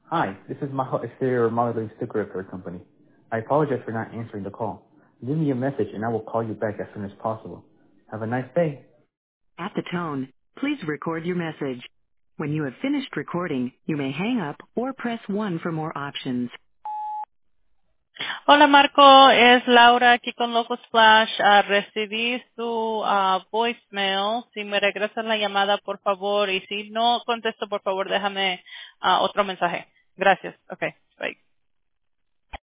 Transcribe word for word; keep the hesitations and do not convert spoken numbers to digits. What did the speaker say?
Hi, this is Maho Exterior Modeling Sticker Repair Company. I apologize for not answering the call. Leave me a message and I will call you back as soon as possible. Have a nice day. At the tone, please record your message. When you have finished recording, you may hang up or press one for more options. Hola Marco, es Laura aquí con Loco Splash. Ah, recibí su ah, voicemail. Si me regresas la llamada, por favor, y si no contesto, por favor, déjame ah, otro mensaje. Gracias. Okay.